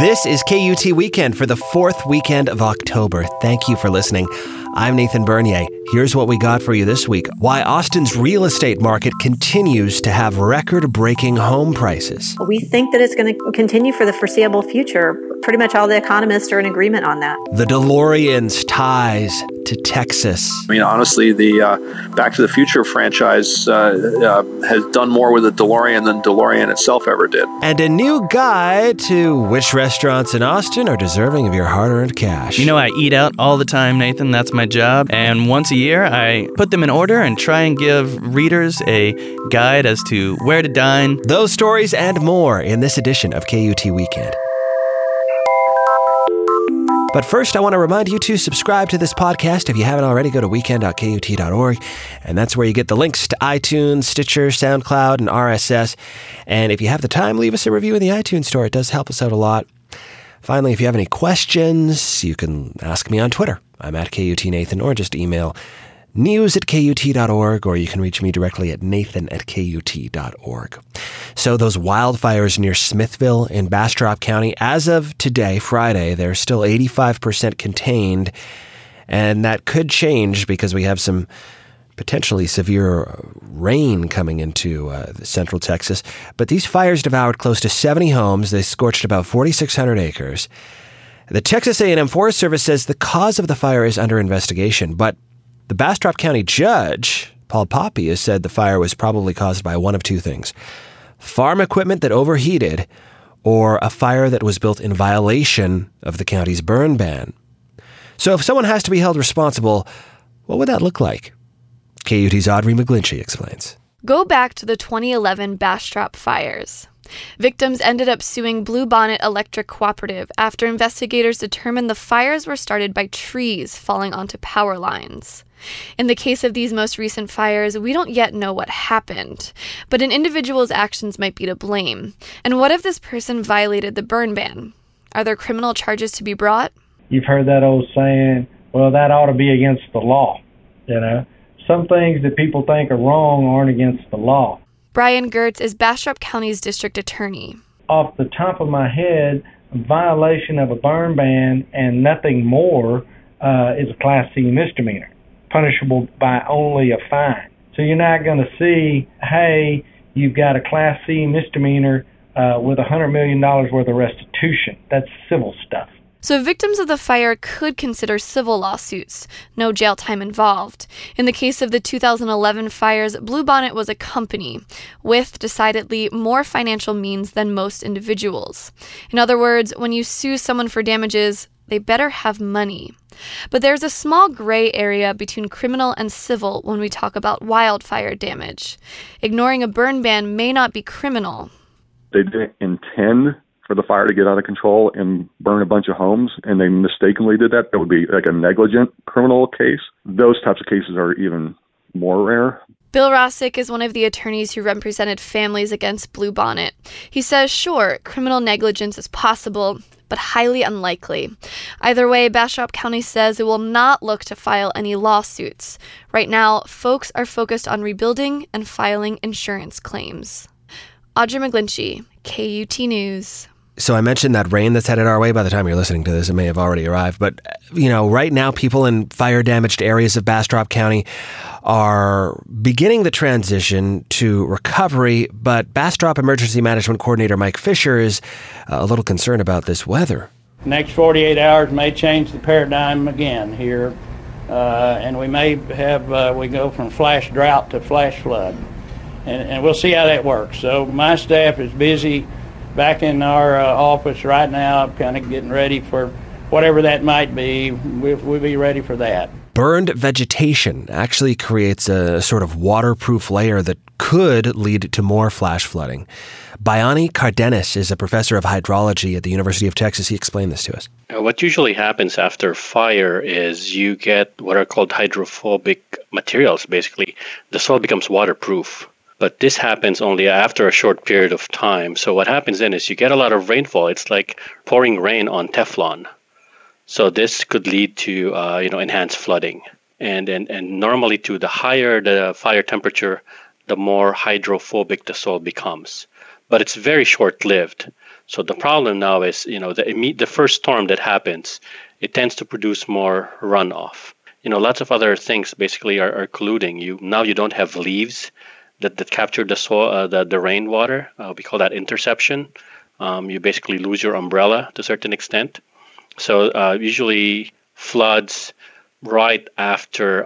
This is KUT Weekend for the fourth weekend of October. Thank you for listening. I'm Nathan Bernier. Here's what we got for you this week. Why Austin's real estate market continues to have record-breaking home prices. We think that it's going to continue for the foreseeable future. Pretty much all the economists are in agreement on that. The DeLorean's ties to Texas. I mean, honestly, the Back to the Future franchise has done more with the DeLorean than DeLorean itself ever did. And a new guide to which restaurants in Austin are deserving of your hard-earned cash. You know, I eat out all the time, Nathan. That's my job. And once a year, I put them in order and try and give readers a guide as to where to dine. Those stories and more in this edition of KUT Weekend. But first, I want to remind you to subscribe to this podcast. If you haven't already, go to weekend.kut.org, and that's where you get the links to iTunes, Stitcher, SoundCloud, and RSS. And if you have the time, leave us a review in the iTunes store. It does help us out a lot. Finally, if you have any questions, you can ask me on Twitter. I'm at KUTNathan, or just email news@kut.org, or you can reach me directly at nathan@kut.org. So those wildfires near Smithville in Bastrop County, as of today, Friday, they're still 85% contained, and that could change because we have some potentially severe rain coming into central Texas. But these fires devoured close to 70 homes. They scorched about 4,600 acres. The Texas A&M Forest Service says the cause of the fire is under investigation, but the Bastrop County judge, Paul Poppe, has said the fire was probably caused by one of two things: farm equipment that overheated, or a fire that was built in violation of the county's burn ban. So if someone has to be held responsible, what would that look like? KUT's Audrey McGlinchey explains. Go back to the 2011 Bastrop fires. Victims ended up suing Bluebonnet Electric Cooperative after investigators determined the fires were started by trees falling onto power lines. In the case of these most recent fires, we don't yet know what happened, but an individual's actions might be to blame. And what if this person violated the burn ban? Are there criminal charges to be brought? You've heard that old saying, well, that ought to be against the law. You know, some things that people think are wrong aren't against the law. Brian Gertz is Bastrop County's district attorney. Off the top of my head, a violation of a burn ban and nothing more is a Class C misdemeanor, punishable by only a fine. So you're not going to see, hey, you've got a Class C misdemeanor with $100 million worth of restitution. That's civil stuff. So victims of the fire could consider civil lawsuits, no jail time involved. In the case of the 2011 fires, Bluebonnet was a company with decidedly more financial means than most individuals. In other words, when you sue someone for damages, they better have money. But there's a small gray area between criminal and civil when we talk about wildfire damage. Ignoring a burn ban may not be criminal. They didn't intend for the fire to get out of control and burn a bunch of homes, and they mistakenly did that. That would be like a negligent criminal case. Those types of cases are even more rare. Bill Rossick is one of the attorneys who represented families against Bluebonnet. He says, sure, criminal negligence is possible, but highly unlikely. Either way, Bastrop County says it will not look to file any lawsuits. Right now, folks are focused on rebuilding and filing insurance claims. Audrey McGlinchey, KUT News. So I mentioned that rain that's headed our way. By the time you're listening to this, it may have already arrived. But, you know, right now, people in fire-damaged areas of Bastrop County are beginning the transition to recovery. But Bastrop Emergency Management Coordinator Mike Fisher is a little concerned about this weather. Next 48 hours may change the paradigm again here. And we may have, we go from flash drought to flash flood. And we'll see how that works. So my staff is busy back in our office right now, kind of getting ready for whatever that might be. We'll be ready for that. Burned vegetation actually creates a sort of waterproof layer that could lead to more flash flooding. Baiani Cardenas is a professor of hydrology at the University of Texas. He explained this to us. What usually happens after fire is you get what are called hydrophobic materials. Basically, the soil becomes waterproof. But this happens only after a short period of time. So what happens then is you get a lot of rainfall. It's like pouring rain on Teflon. So this could lead to enhanced flooding. And normally, the higher the fire temperature, the more hydrophobic the soil becomes. but it's very short-lived. So the problem now is, the first storm that happens, it tends to produce more runoff. Lots of other things basically are colluding. You don't have leaves that capture the soil, the rainwater. We call that interception. You basically lose your umbrella to a certain extent. So usually floods right after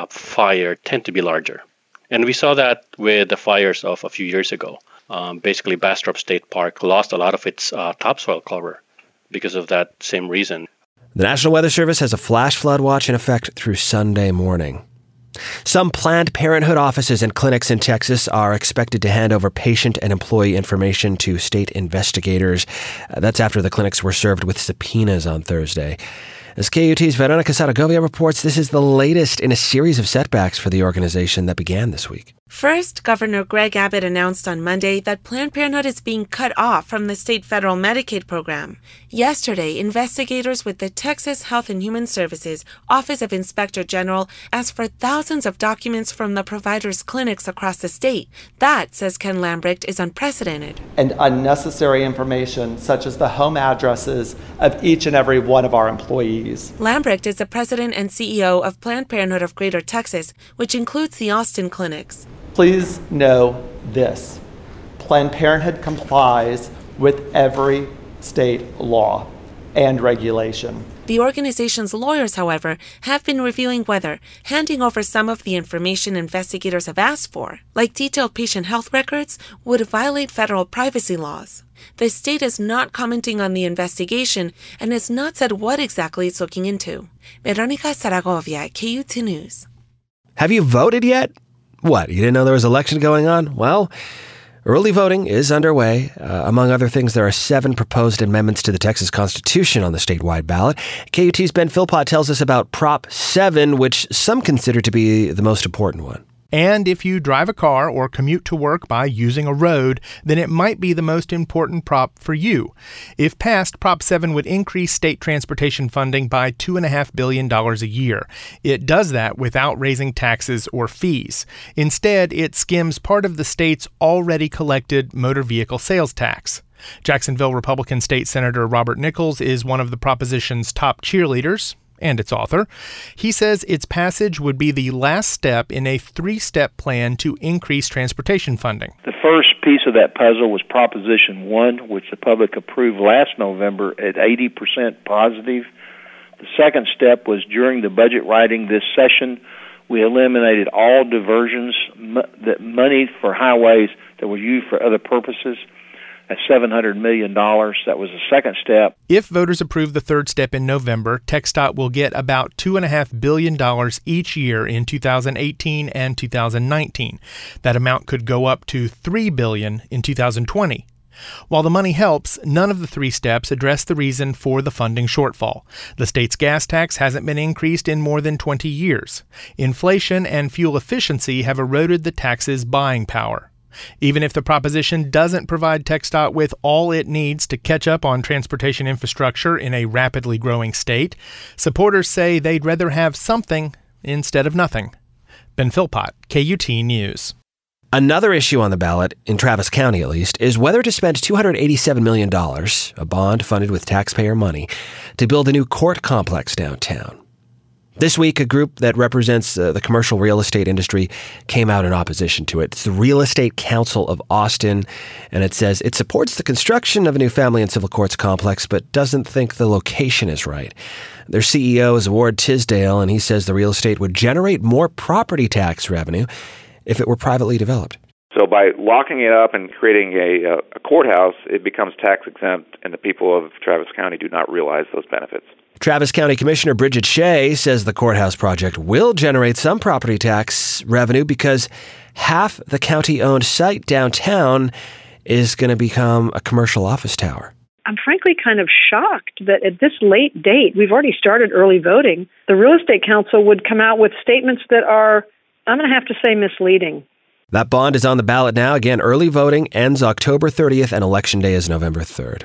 fire tend to be larger. And we saw that with the fires of a few years ago. Basically, Bastrop State Park lost a lot of its topsoil cover because of that same reason. The National Weather Service has a flash flood watch in effect through Sunday morning. Some Planned Parenthood offices and clinics in Texas are expected to hand over patient and employee information to state investigators. That's after the clinics were served with subpoenas on Thursday. As KUT's Veronica Saragovia reports, this is the latest in a series of setbacks for the organization that began this week. First, Governor Greg Abbott announced on Monday that Planned Parenthood is being cut off from the state federal Medicaid program. Yesterday, investigators with the Texas Health and Human Services Office of Inspector General asked for thousands of documents from the providers' clinics across the state. That, says Ken Lambrecht, is unprecedented. And unnecessary information, such as the home addresses of each and every one of our employees. Lambrecht is the president and CEO of Planned Parenthood of Greater Texas, which includes the Austin clinics. Please know this. Planned Parenthood complies with every state law and regulation. The organization's lawyers, however, have been reviewing whether handing over some of the information investigators have asked for, like detailed patient health records, would violate federal privacy laws. The state is not commenting on the investigation and has not said what exactly it's looking into. Veronica Saragovia, KUT News. Have you voted yet? What, you didn't know there was an election going on? Well, early voting is underway. Among other things, there are 7 proposed amendments to the Texas Constitution on the statewide ballot. KUT's Ben Philpott tells us about Prop 7, which some consider to be the most important one. And if you drive a car or commute to work by using a road, then it might be the most important prop for you. If passed, Prop 7 would increase state transportation funding by $2.5 billion a year. It does that without raising taxes or fees. Instead, it skims part of the state's already collected motor vehicle sales tax. Jacksonville Republican State Senator Robert Nichols is one of the proposition's top cheerleaders and its author. He says its passage would be the last step in a 3-step plan to increase transportation funding. The first piece of that puzzle was Proposition 1, which the public approved last November at 80% positive. The second step was during the budget writing this session, we eliminated all diversions, that money for highways that were used for other purposes. At $700 million. That was the second step. If voters approve the third step in November, TxDOT will get about $2.5 billion each year in 2018 and 2019. That amount could go up to $3 billion in 2020. While the money helps, none of the 3 steps address the reason for the funding shortfall. The state's gas tax hasn't been increased in more than 20 years. Inflation and fuel efficiency have eroded the tax's buying power. Even if the proposition doesn't provide TxDOT with all it needs to catch up on transportation infrastructure in a rapidly growing state, supporters say they'd rather have something instead of nothing. Ben Philpott, KUT News. Another issue on the ballot, in Travis County at least, is whether to spend $287 million, a bond funded with taxpayer money, to build a new court complex downtown. This week, a group that represents the commercial real estate industry came out in opposition to it. It's the Real Estate Council of Austin, and it says it supports the construction of a new family and civil courts complex, but doesn't think the location is right. Their CEO is Ward Tisdale, and he says the real estate would generate more property tax revenue if it were privately developed. So by locking it up and creating a courthouse, it becomes tax exempt, and the people of Travis County do not realize those benefits. Travis County Commissioner Bridget Shea says the courthouse project will generate some property tax revenue because half the county-owned site downtown is going to become a commercial office tower. I'm frankly kind of shocked that at this late date, we've already started early voting, the Real Estate Council would come out with statements that are, I'm going to have to say, misleading. That bond is on the ballot now. Again, early voting ends October 30th and Election Day is November 3rd.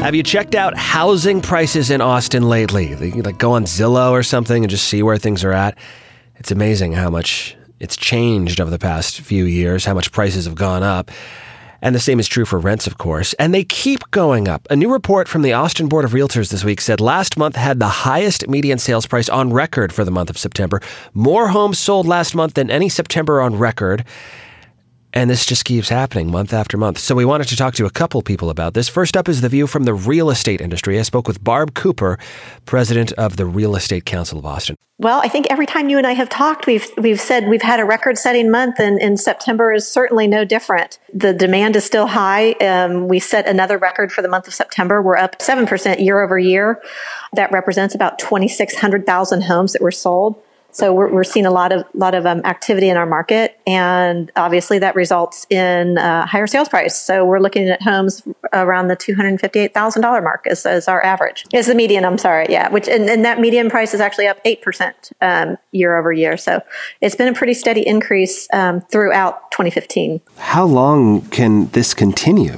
Have you checked out housing prices in Austin lately? You like go on Zillow or something and just see where things are at. It's amazing how much it's changed over the past few years, how much prices have gone up. And the same is true for rents, of course. And they keep going up. A new report from the Austin Board of Realtors this week said last month had the highest median sales price on record for the month of September. More homes sold last month than any September on record. And this just keeps happening month after month. So we wanted to talk to a couple people about this. First up is the view from the real estate industry. I spoke with Barb Cooper, president of the Real Estate Council of Austin. Well, I think every time you and I have talked, we've said we've had a record-setting month, and September is certainly no different. The demand is still high. We set another record for the month of September. We're up 7% year over year. That represents about 2,600,000 homes that were sold. So we're seeing a lot of activity in our market, and obviously that results in higher sales price. So we're looking at homes around the $258,000 mark as our average. Is the median? I'm sorry, yeah. Which and that median price is actually up 8% year over year. So it's been a pretty steady increase throughout 2015. How long can this continue?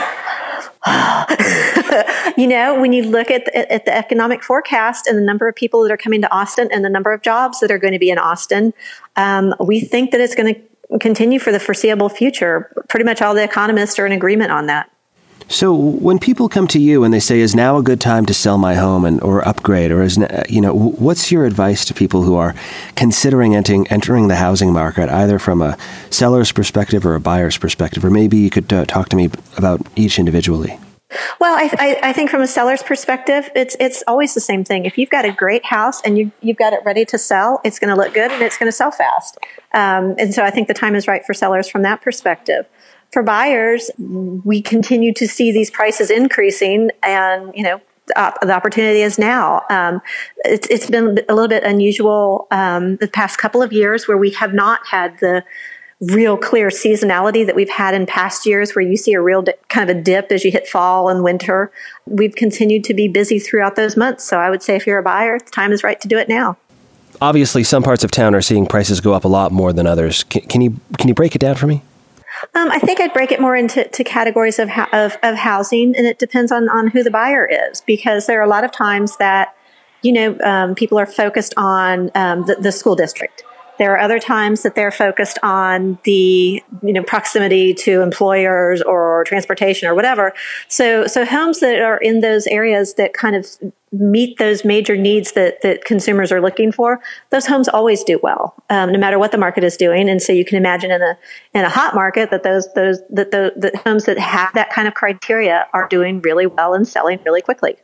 When you look at the economic forecast and the number of people that are coming to Austin and the number of jobs that are going to be in Austin, we think that it's going to continue for the foreseeable future. Pretty much all the economists are in agreement on that. So when people come to you and they say, is now a good time to sell my home or upgrade, or what's your advice to people who are considering entering the housing market, either from a seller's perspective or a buyer's perspective? Or maybe you could talk to me about each individually. Well, I think from a seller's perspective, it's always the same thing. If you've got a great house and you've got it ready to sell, it's going to look good and it's going to sell fast. And so I think the time is right for sellers from that perspective. For buyers, we continue to see these prices increasing, and the opportunity is now. It's been a little bit unusual the past couple of years where we have not had the real clear seasonality that we've had in past years, where you see a real kind of a dip as you hit fall and winter. We've continued to be busy throughout those months. So I would say if you're a buyer, the time is right to do it now. Obviously, some parts of town are seeing prices go up a lot more than others. Can you break it down for me? I think I'd break it more into categories of housing, and it depends on who the buyer is, because there are a lot of times that, people are focused on the school district. There are other times that they're focused on the, proximity to employers or transportation or whatever. So homes that are in those areas that kind of meet those major needs that consumers are looking for, those homes always do well, no matter what the market is doing. And so you can imagine in a hot market that the homes that have that kind of criteria are doing really well and selling really quickly.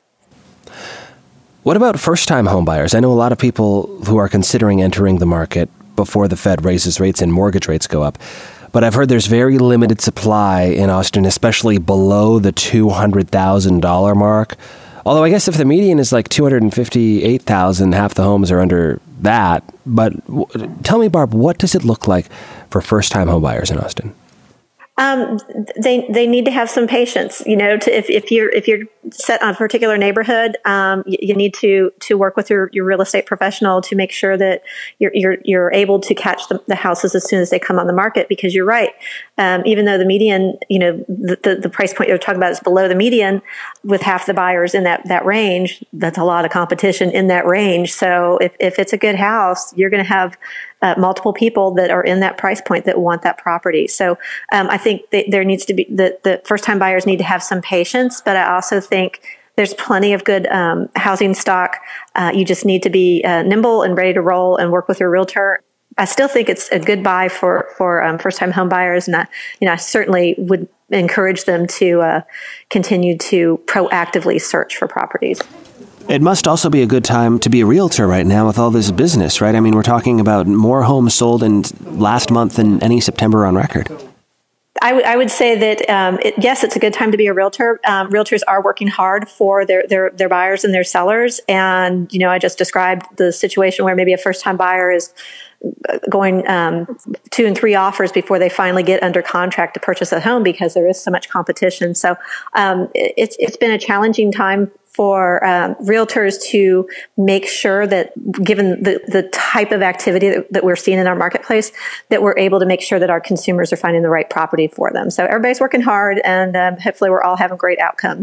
What about first-time home buyers? I know a lot of people who are considering entering the market before the Fed raises rates and mortgage rates go up. But I've heard there's very limited supply in Austin, especially below the $200,000 mark. Although I guess if the median is like $258,000, half the homes are under that. But tell me, Barb, what does it look like for first-time home buyers in Austin? They need to have some patience. If you're set on a particular neighborhood, you need to work with your real estate professional to make sure that you're able to catch the houses as soon as they come on the market. Because you're right, even though the median, the price point you're talking about is below the median, with half the buyers in that range, that's a lot of competition in that range. So if it's a good house, you're going to have multiple people that are in that price point that want that property. So I think there needs to be the first-time buyers need to have some patience, but I also think there's plenty of good housing stock. You just need to be nimble and ready to roll and work with your realtor. I still think it's a good buy for first-time home buyers, and I certainly would encourage them to continue to proactively search for properties. It must also be a good time to be a realtor right now with all this business, right? I mean, we're talking about more homes sold in last month than any September on record. I would say that, yes, it's a good time to be a realtor. Realtors are working hard for their buyers and their sellers. And, I just described the situation where maybe a first-time buyer is going 2 and 3 offers before they finally get under contract to purchase a home because there is so much competition. So it's been a challenging time for realtors to make sure that, given the type of activity that we're seeing in our marketplace, that we're able to make sure that our consumers are finding the right property for them. So everybody's working hard, and hopefully we're all having great outcomes.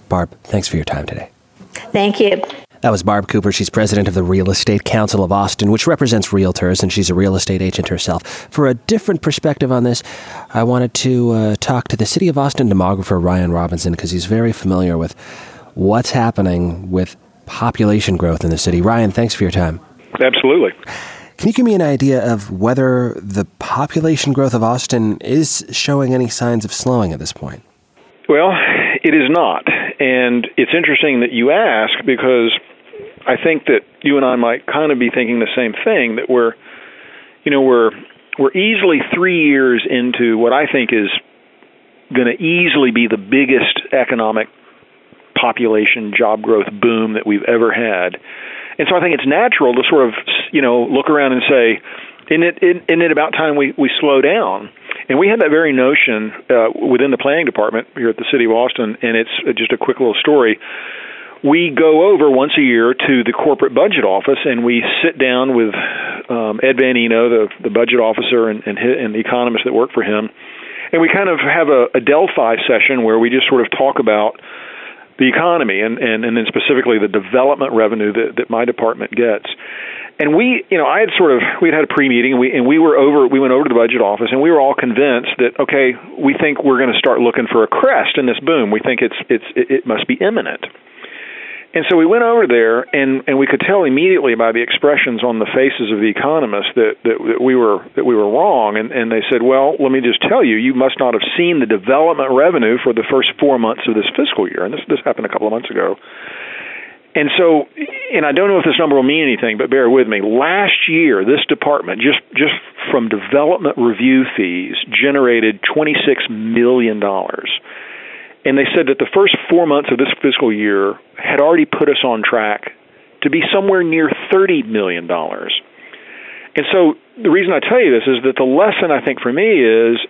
Barb, thanks for your time today. Thank you. That was Barb Cooper. She's president of the Real Estate Council of Austin, which represents realtors, and she's a real estate agent herself. For a different perspective on this, I wanted to talk to the City of Austin demographer Ryan Robinson, because he's very familiar with what's happening with population growth in the city. Ryan, thanks for your time. Absolutely. Can you give me an idea of whether the population growth of Austin is showing any signs of slowing at this point? Well, it is not. And it's interesting that you ask, because I think that you and I might kind of be thinking the same thing, that we're easily 3 years into what I think is going to easily be the biggest economic population job growth boom that we've ever had. And so I think it's natural to sort of, look around and say, isn't it about time we slow down? And we had that very notion within the planning department here at the City of Austin, and it's just a quick little story. We go over once a year to the corporate budget office, and we sit down with Ed Van Eno, the budget officer, and the economists that work for him, and we kind of have a Delphi session where we just sort of talk about the economy and then specifically the development revenue that my department gets. And we had a pre-meeting, and we went over to the budget office, and we were all convinced that, okay, we think we're going to start looking for a crest in this boom. We think it must be imminent. And so we went over there, and we could tell immediately by the expressions on the faces of the economists that we were wrong. And they said, well, let me just tell you, you must not have seen the development revenue for the first 4 months of this fiscal year. And this happened a couple of months ago. And so, and I don't know if this number will mean anything, but bear with me. Last year, this department, just from development review fees, generated $26 million. And they said that the first 4 months of this fiscal year had already put us on track to be somewhere near $30 million. And so the reason I tell you this is that the lesson, I think, for me is,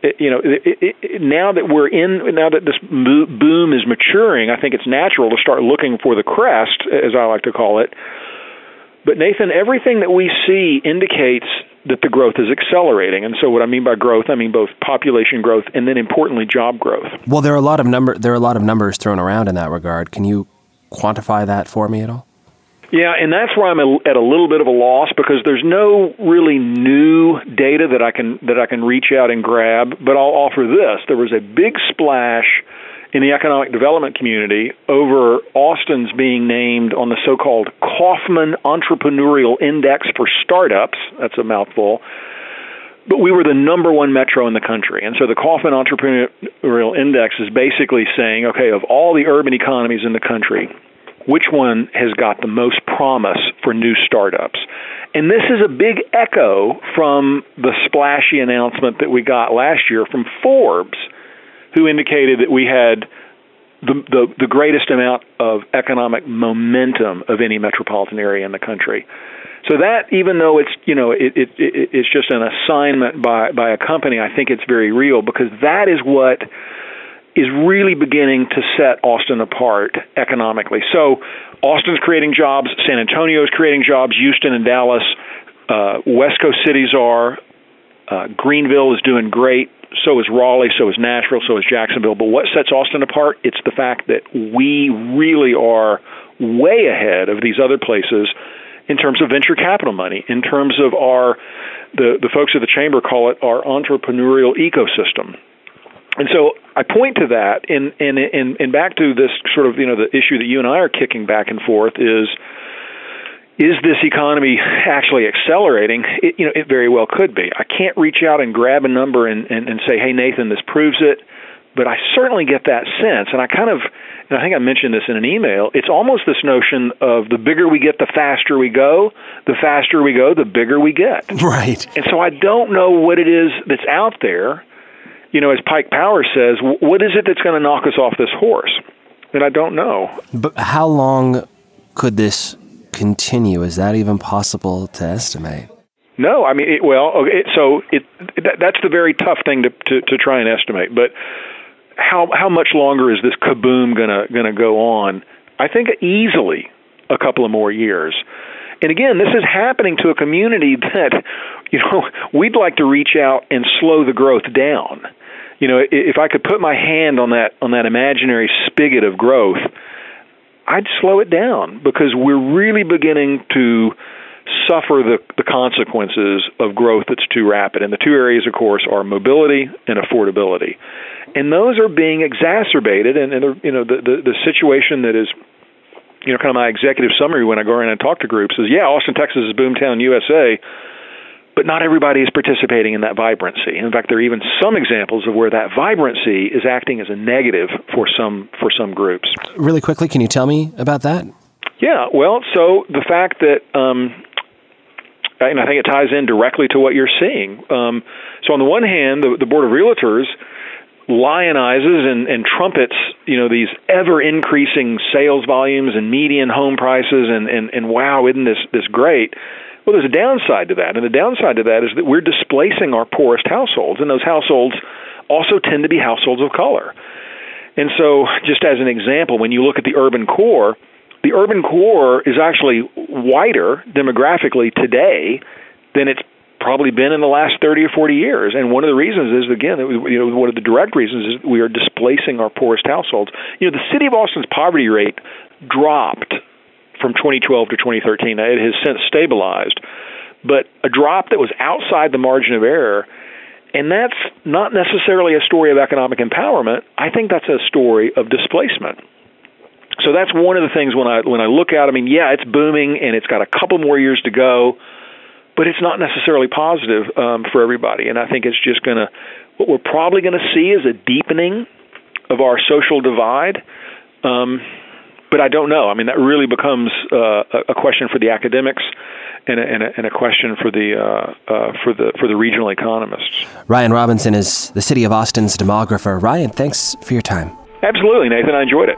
now that this boom is maturing, I think it's natural to start looking for the crest, as I like to call it. But Nathan, everything that we see indicates that the growth is accelerating. And so what I mean by growth, I mean both population growth and then importantly job growth. Well, there are a lot of numbers thrown around in that regard. Can you quantify that for me at all? Yeah, and that's where I'm at a little bit of a loss, because there's no really new data that I can reach out and grab. But I'll offer this: there was a big splash in the economic development community over Austin's being named on the so-called Kauffman Entrepreneurial Index for Startups. That's a mouthful. But we were the number one metro in the country. And so the Kauffman Entrepreneurial Index is basically saying, okay, of all the urban economies in the country, which one has got the most promise for new startups? And this is a big echo from the splashy announcement that we got last year from Forbes, who indicated that we had the greatest amount of economic momentum of any metropolitan area in the country. So that, even though it's it's just an assignment by a company, I think it's very real, because that is what is really beginning to set Austin apart economically. So Austin's creating jobs, San Antonio is creating jobs, Houston and Dallas, West Coast cities are, Greenville is doing great, so is Raleigh, so is Nashville, so is Jacksonville. But what sets Austin apart? It's the fact that we really are way ahead of these other places in terms of venture capital money, in terms of the folks at the Chamber call it our entrepreneurial ecosystem. And so I point to that, and back to this sort of, the issue that you and I are kicking back and forth is this economy actually accelerating? It very well could be. I can't reach out and grab a number and say, hey, Nathan, this proves it, but I certainly get that sense. And I think I mentioned this in an email, it's almost this notion of the bigger we get, the faster we go, the bigger we get. Right. And so I don't know what it is that's out there. As Pike Powers says, what is it that's going to knock us off this horse? And I don't know. But how long could this continue? Is that even possible to estimate? No, I mean, that's the very tough thing to try and estimate. But how much longer is this kaboom gonna go on? I think easily a couple of more years. And again, this is happening to a community that, we'd like to reach out and slow the growth down. If I could put my hand on that imaginary spigot of growth, I'd slow it down, because we're really beginning to suffer the consequences of growth that's too rapid. And the two areas, of course, are mobility and affordability. And those are being exacerbated, and the situation that is, kind of my executive summary when I go around and talk to groups is, Austin, Texas is boomtown USA, but not everybody is participating in that vibrancy. In fact, there are even some examples of where that vibrancy is acting as a negative for some groups. Really quickly, can you tell me about that? Yeah, well, so the fact that, and I think it ties in directly to what you're seeing. So on the one hand, the Board of Realtors lionizes and trumpets, these ever-increasing sales volumes and median home prices, and wow, isn't this great? Well, there's a downside to that, and the downside to that is that we're displacing our poorest households, and those households also tend to be households of color. And so, just as an example, when you look at the urban core is actually whiter demographically today than it's probably been in the last 30 or 40 years. And one of the reasons is, again, one of the direct reasons is we are displacing our poorest households. The city of Austin's poverty rate dropped from 2012 to 2013. It has since stabilized, but a drop that was outside the margin of error. And that's not necessarily a story of economic empowerment. I think that's a story of displacement. So that's one of the things when I look at it, it's booming and it's got a couple more years to go, but it's not necessarily positive for everybody. And I think it's just what we're probably going to see is a deepening of our social divide. But I don't know. That really becomes a question for the academics and a question for the regional economists. Ryan Robinson is the City of Austin's demographer. Ryan, thanks for your time. Absolutely, Nathan. I enjoyed it.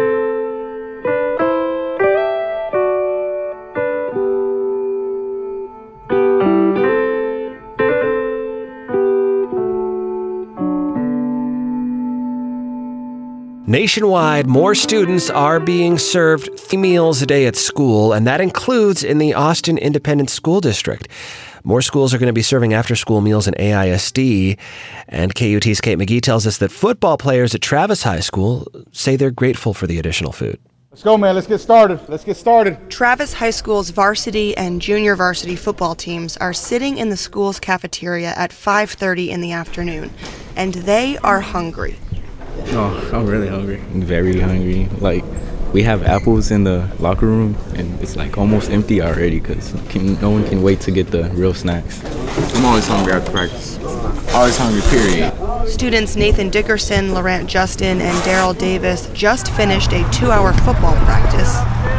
Nationwide, more students are being served 3 meals a day at school, and that includes in the Austin Independent School District. More schools are going to be serving after-school meals in AISD, and KUT's Kate McGee tells us that football players at Travis High School say they're grateful for the additional food. Let's go, man. Let's get started. Travis High School's varsity and junior varsity football teams are sitting in the school's cafeteria at 5:30 in the afternoon, and they are hungry. Oh, I'm really hungry. I'm very hungry. We have apples in the locker room, and it's almost empty already because no one can wait to get the real snacks. I'm always hungry after practice. Always hungry, period. Students Nathan Dickerson, Laurent Justin, and Daryl Davis just finished a 2-hour football practice.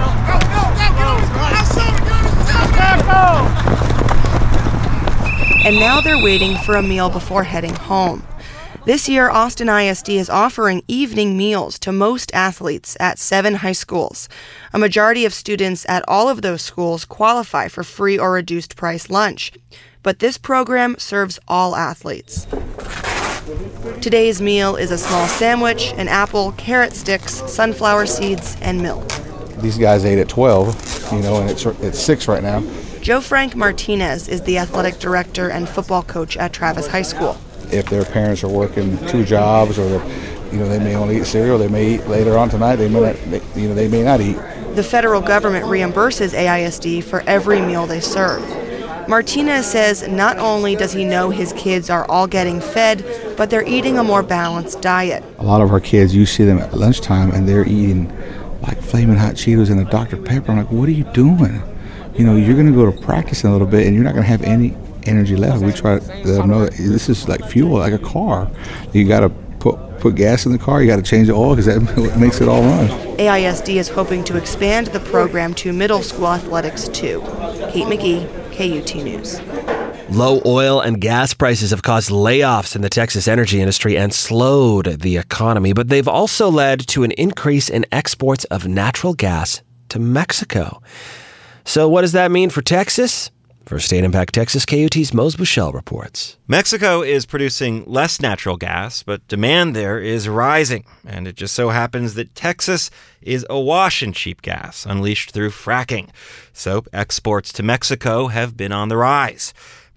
And now they're waiting for a meal before heading home. This year, Austin ISD is offering evening meals to most athletes at 7 high schools. A majority of students at all of those schools qualify for free or reduced price lunch. But this program serves all athletes. Today's meal is a small sandwich, an apple, carrot sticks, sunflower seeds, and milk. These guys ate at 12, and it's 6 right now. Joe Frank Martinez is the athletic director and football coach at Travis High School. If their parents are working 2 jobs, or they may only eat cereal, they may eat later on tonight. They may not eat. The federal government reimburses AISD for every meal they serve. Martinez says not only does he know his kids are all getting fed, but they're eating a more balanced diet. A lot of our kids, you see them at lunchtime, and they're eating Flamin' Hot Cheetos and a Dr. Pepper. I'm like, what are you doing? You're going to go to practice in a little bit, and you're not going to have any energy left. We try to let them know that this is like fuel, like a car. You got to put gas in the car. You got to change the oil because that makes it all run. AISD is hoping to expand the program to middle school athletics too. Kate McGee, KUT News. Low oil and gas prices have caused layoffs in the Texas energy industry and slowed the economy, but they've also led to an increase in exports of natural gas to Mexico. So what does that mean for Texas? For State Impact Texas, KUT's Mose Bushell reports. Mexico is producing less natural gas, but demand there is rising. And it just so happens that Texas is awash in cheap gas, unleashed through fracking. So exports to Mexico have been on the rise.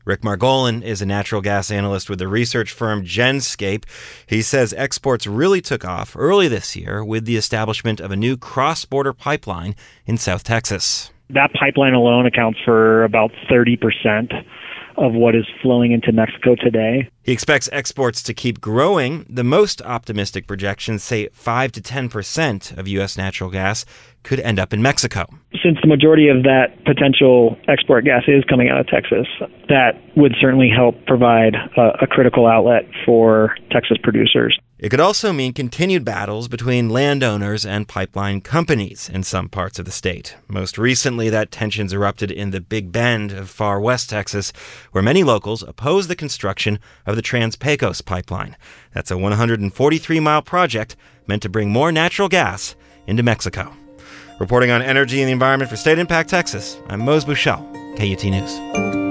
Rick Margolin is a natural gas analyst with the research firm Genscape. He says exports really took off early this year with the establishment of a new cross-border pipeline in South Texas. That pipeline alone accounts for about 30% of what is flowing into Mexico today. He expects exports to keep growing. The most optimistic projections say 5 to 10% of U.S. natural gas could end up in Mexico. Since the majority of that potential export gas is coming out of Texas, that would certainly help provide a critical outlet for Texas producers. It could also mean continued battles between landowners and pipeline companies in some parts of the state. Most recently, that tensions erupted in the Big Bend of far west Texas, where many locals oppose the construction of the Trans-Pecos pipeline. That's a 143-mile project meant to bring more natural gas into Mexico. Reporting on energy and the environment for State Impact Texas, I'm Mose Buchel, KUT News.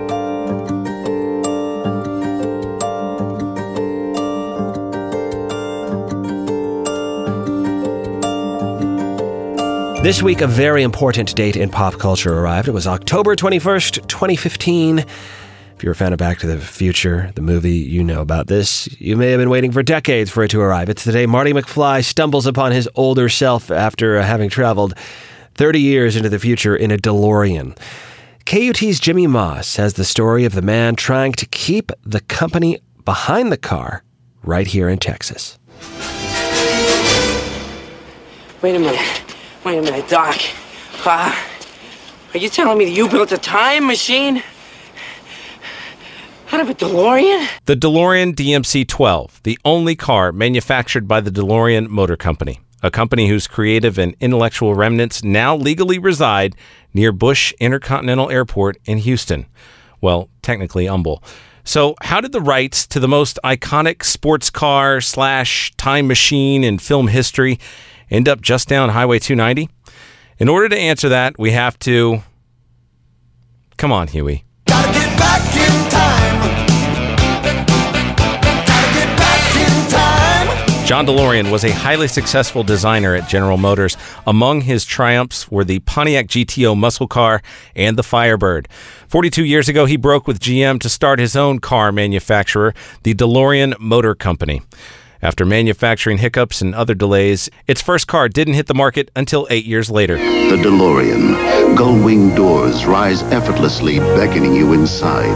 This week, a very important date in pop culture arrived. It was October 21st, 2015. If you're a fan of Back to the Future, the movie, you know about this. You may have been waiting for decades for it to arrive. It's the day Marty McFly stumbles upon his older self after having traveled 30 years into the future in a DeLorean. KUT's Jimmy Moss has the story of the man trying to keep the company behind the car right here in Texas. Wait a minute, Doc. Are you telling me that you built a time machine out of a DeLorean? The DeLorean DMC-12, the only car manufactured by the DeLorean Motor Company, a company whose creative and intellectual remnants now legally reside near Bush Intercontinental Airport in Houston. Well, technically Humble. So how did the rights to the most iconic sports car / time machine in film history end up just down Highway 290? In order to answer that, we have to... Come on, Huey. Gotta get back in time. Gotta get back in time. John DeLorean was a highly successful designer at General Motors. Among his triumphs were the Pontiac GTO muscle car and the Firebird. 42 years ago, he broke with GM to start his own car manufacturer, the DeLorean Motor Company. After manufacturing hiccups and other delays, its first car didn't hit the market until 8 years later. The DeLorean. Gull-wing doors rise effortlessly, beckoning you inside.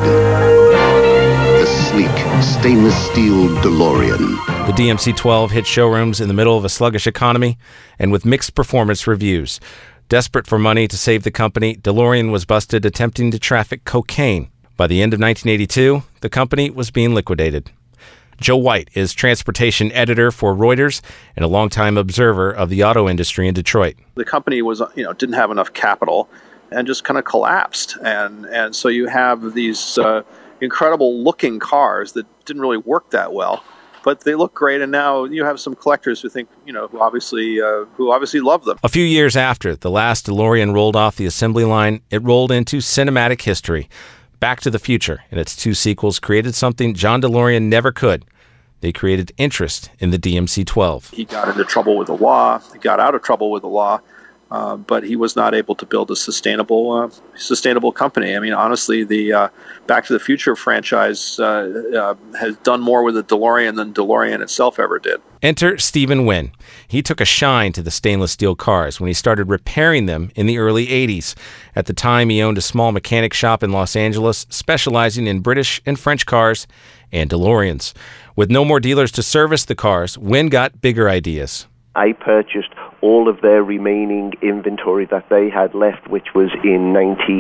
The sleek, stainless steel DeLorean. The DMC-12 hit showrooms in the middle of a sluggish economy and with mixed performance reviews. Desperate for money to save the company, DeLorean was busted attempting to traffic cocaine. By the end of 1982, the company was being liquidated. Joe White is transportation editor for Reuters and a longtime observer of the auto industry in Detroit. The company was, didn't have enough capital and just kind of collapsed. And so you have these incredible looking cars that didn't really work that well, but they look great. And now you have some collectors who think, who obviously love them. A few years after the last DeLorean rolled off the assembly line, it rolled into cinematic history. Back to the Future and its two sequels created something John DeLorean never could. They created interest in the DMC-12. He got into trouble with the law. He got out of trouble with the law, but he was not able to build a sustainable company. I mean, honestly, the Back to the Future franchise has done more with the DeLorean than DeLorean itself ever did. Enter Stephen Wynn. He took a shine to the stainless steel cars when he started repairing them in the early 80s. At the time, he owned a small mechanic shop in Los Angeles, specializing in British and French cars and DeLoreans. With no more dealers to service the cars, Wynn got bigger ideas. I purchased all of their remaining inventory that they had left, which was in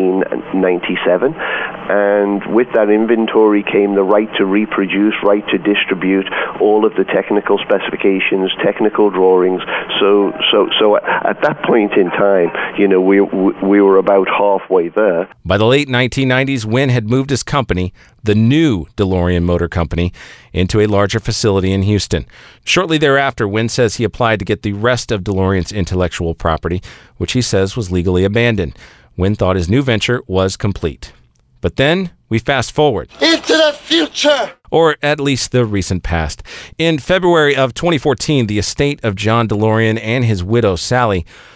1997. And with that inventory came the right to reproduce, right to distribute, all of the technical specifications, technical drawings. So at that point in time, we were about halfway there. By the late 1990s, Wynn had moved his company, the new DeLorean Motor Company, into a larger facility in Houston. Shortly thereafter, Wynn says he applied to get the rest of DeLorean's intellectual property, which he says was legally abandoned. Wynn thought his new venture was complete. But then we fast forward. Into the future! Or at least the recent past. In February of 2014, the estate of John DeLorean and his widow, Sally,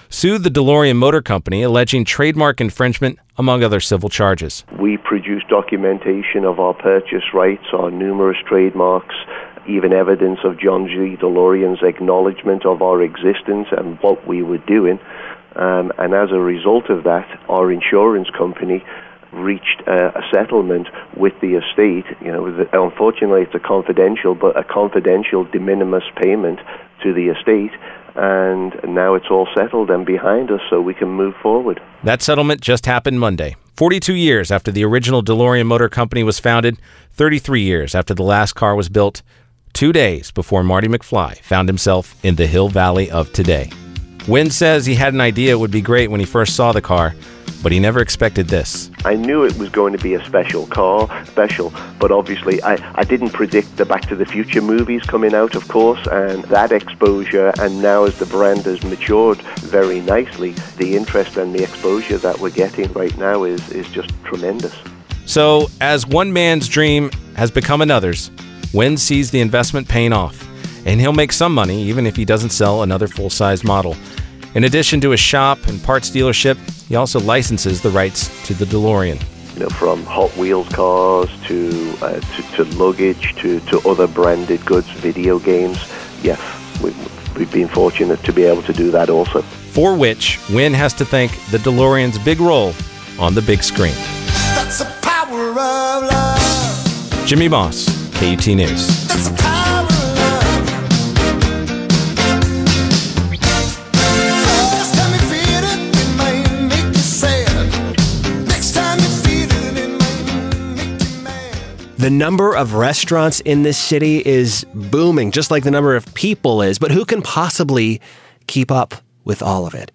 sued the DeLorean Motor Company, alleging trademark infringement, among other civil charges. We produced documentation of our purchase rights, our numerous trademarks, even evidence of John G. DeLorean's acknowledgement of our existence and what we were doing. And as a result of that, our insurance company reached a settlement with the estate. Unfortunately, it's a confidential de minimis payment to the estate. And now it's all settled and behind us, so we can move forward. That settlement just happened Monday, 42 years after the original DeLorean Motor Company was founded, 33 years after the last car was built, 2 days before Marty McFly found himself in the Hill Valley of today. Wynn says he had an idea it would be great when he first saw the car, but he never expected this. I knew it was going to be a special, but obviously I didn't predict the Back to the Future movies coming out, of course, and that exposure, and now as the brand has matured very nicely, the interest and the exposure that we're getting right now is just tremendous. So, as one man's dream has become another's, Wynn sees the investment paying off, and he'll make some money even if he doesn't sell another full-size model. In addition to his shop and parts dealership, he also licenses the rights to the DeLorean. From Hot Wheels cars to luggage to other branded goods, video games. Yes, we've been fortunate to be able to do that also. For which, Wynn has to thank the DeLorean's big role on the big screen. That's the power of love. Jimmy Moss, KUT News. That's the power of love. First time you feel it, it might make you sad. Next time you feel it, it might make you mad. The number of restaurants in this city is booming, just like the number of people is. But who can possibly keep up with all of it?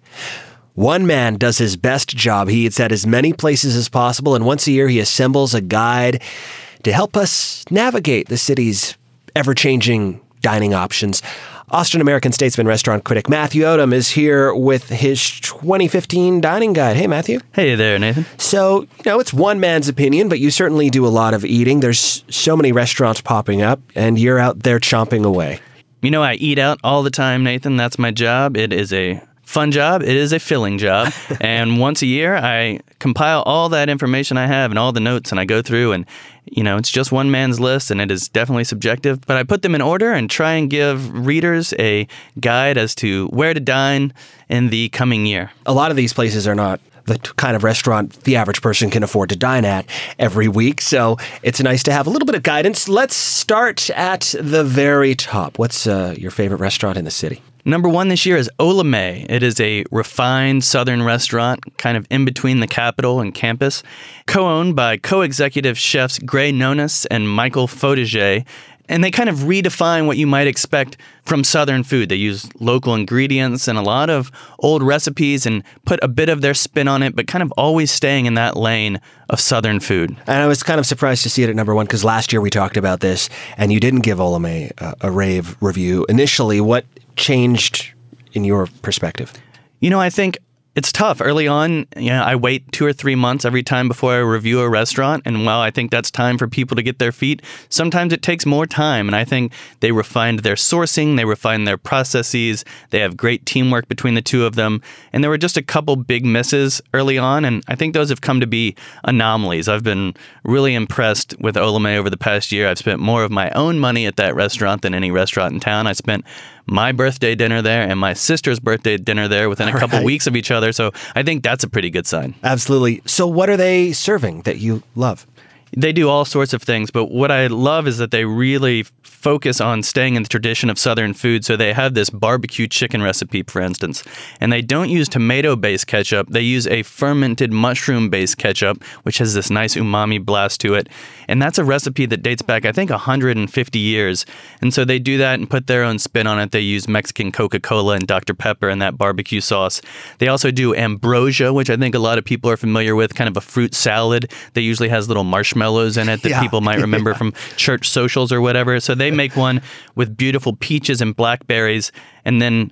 One man does his best job. He eats at as many places as possible, and once a year he assembles a guide to help us navigate the city's ever-changing dining options. Austin American statesman restaurant critic Matthew Odom is here with his 2015 dining guide. Hey, Matthew. Hey there, Nathan. So, it's one man's opinion, but you certainly do a lot of eating. There's so many restaurants popping up, and you're out there chomping away. I eat out all the time, Nathan. That's my job. It is a fun job. It is a filling job. And once a year, I compile all that information I have and all the notes, and I go through and, it's just one man's list, and it is definitely subjective. But I put them in order and try and give readers a guide as to where to dine in the coming year. A lot of these places are not the kind of restaurant the average person can afford to dine at every week. So it's nice to have a little bit of guidance. Let's start at the very top. What's your favorite restaurant in the city? Number one this year is Ola May. It is a refined southern restaurant, kind of in between the Capitol and campus, co-owned by co-executive chefs Gray Nonis and Michael Fotiger. And they kind of redefine what you might expect from Southern food. They use local ingredients and a lot of old recipes and put a bit of their spin on it, but kind of always staying in that lane of Southern food. And I was kind of surprised to see it at number one because last year we talked about this and you didn't give Ola May a rave review. Initially, what changed in your perspective? I think it's tough. Early on, I wait 2 or 3 months every time before I review a restaurant. And while I think that's time for people to get their feet, sometimes it takes more time. And I think they refined their sourcing, they refined their processes, they have great teamwork between the two of them. And there were just a couple big misses early on, and I think those have come to be anomalies. I've been really impressed with Ola May over the past year. I've spent more of my own money at that restaurant than any restaurant in town. I spent my birthday dinner there and my sister's birthday dinner there within a couple weeks of each other. So I think that's a pretty good sign. Absolutely. So what are they serving that you love? They do all sorts of things, but what I love is that they really focus on staying in the tradition of Southern food. So they have this barbecue chicken recipe, for instance, and they don't use tomato-based ketchup. They use a fermented mushroom-based ketchup, which has this nice umami blast to it. And that's a recipe that dates back, I think, 150 years. And so they do that and put their own spin on it. They use Mexican Coca-Cola and Dr. Pepper and that barbecue sauce. They also do ambrosia, which I think a lot of people are familiar with, kind of a fruit salad that usually has little marshmallows in it that people might remember from church socials or whatever. So they make one with beautiful peaches and blackberries, and then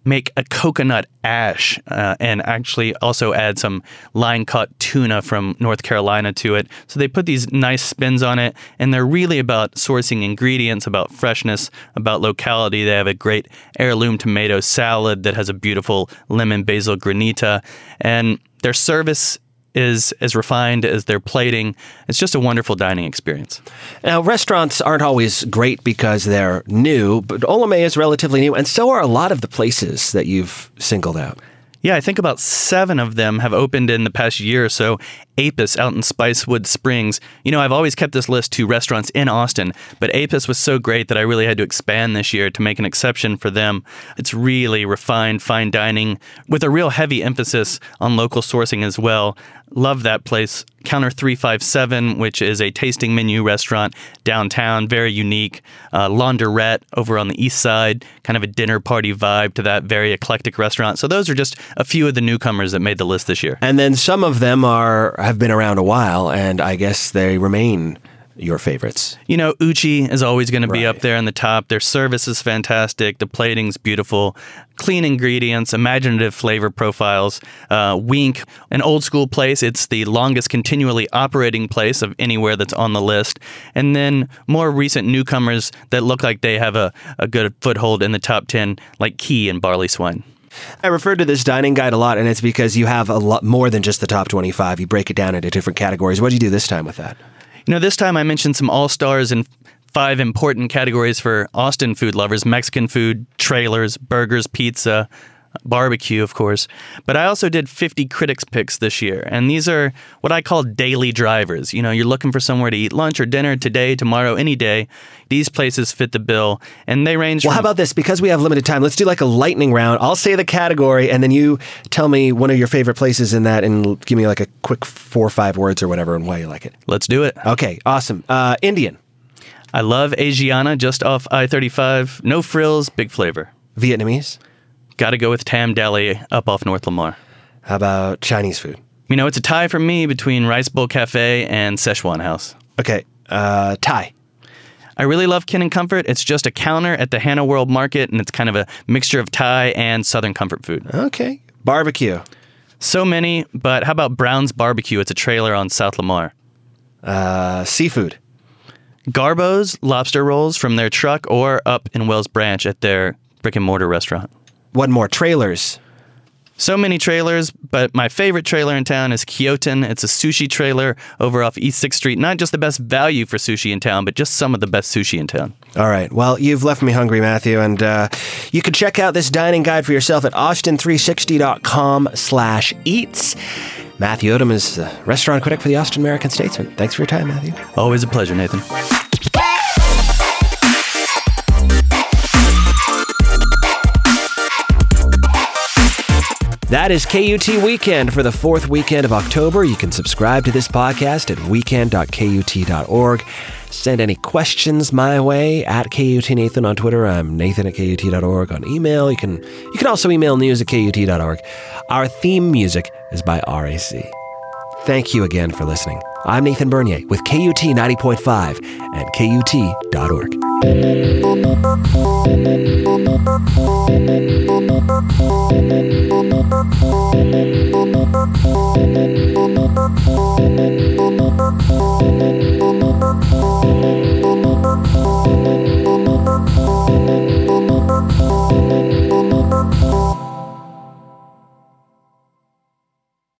make a coconut ash and actually also add some line-caught tuna from North Carolina to it. So they put these nice spins on it, and they're really about sourcing ingredients, about freshness, about locality. They have a great heirloom tomato salad that has a beautiful lemon basil granita, and their service is as refined as their plating. It's just a wonderful dining experience. Now, restaurants aren't always great because they're new, but Olamé is relatively new, and so are a lot of the places that you've singled out. Yeah, I think about 7 of them have opened in the past year or so. Apis out in Spicewood Springs. You know, I've always kept this list to restaurants in Austin, but Apis was so great that I really had to expand this year to make an exception for them. It's really refined, fine dining with a real heavy emphasis on local sourcing as well. Love that place. Counter 357, which is a tasting menu restaurant downtown, very unique. Launderette over on the east side, kind of a dinner party vibe to that very eclectic restaurant. So those are just a few of the newcomers that made the list this year. And then some of them have been around a while, and I guess they remain your favorites. You know, Uchi is always going to be up there in the top. Their service is fantastic. The plating's beautiful. Clean ingredients, imaginative flavor profiles. Wink, an old school place. It's the longest continually operating place of anywhere that's on the list. And then more recent newcomers that look like they have a good foothold in the top 10, like Key and Barley Swine. I referred to this dining guide a lot, and it's because you have a lot more than just the top 25. You break it down into different categories. What did you do this time with that? You know, this time I mentioned some all-stars in 5 important categories for Austin food lovers: Mexican food, trailers, burgers, pizza, barbecue, of course. But I also did 50 critics picks this year, and these are what I call daily drivers. You know, you're looking for somewhere to eat lunch or dinner today, tomorrow, any day. These places fit the bill, and they range Well, how about this? Because we have limited time, let's do like a lightning round. I'll say the category, and then you tell me one of your favorite places in that, and give me like a quick 4 or 5 words or whatever and why you like it. Let's do it. Okay, awesome. Indian. I love Asiana, just off I-35. No frills, big flavor. Vietnamese. Got to go with Tam Deli up off North Lamar. How about Chinese food? You know, it's a tie for me between Rice Bowl Cafe and Szechuan House. Okay, Thai. I really love Kin and Comfort. It's just a counter at the Hannah World Market, and it's kind of a mixture of Thai and Southern comfort food. Okay. Barbecue. So many, but how about Brown's Barbecue? It's a trailer on South Lamar. Seafood. Garbo's lobster rolls from their truck or up in Wells Branch at their brick and mortar restaurant. One more. Trailers. So many trailers, but my favorite trailer in town is Kyoten. It's a sushi trailer over off East 6th Street. Not just the best value for sushi in town, but just some of the best sushi in town. All right. Well, you've left me hungry, Matthew, and you can check out this dining guide for yourself at austin360.com/eats. Matthew Odom is a restaurant critic for the Austin American-Statesman. Thanks for your time, Matthew. Always a pleasure, Nathan. That is KUT Weekend for the 4th weekend of October. You can subscribe to this podcast at weekend.kut.org. Send any questions my way at KUT Nathan on Twitter. I'm Nathan at KUT.org on email. You can also email news at KUT.org. Our theme music is by RAC. Thank you again for listening. I'm Nathan Bernier with KUT 90.5 and KUT.org.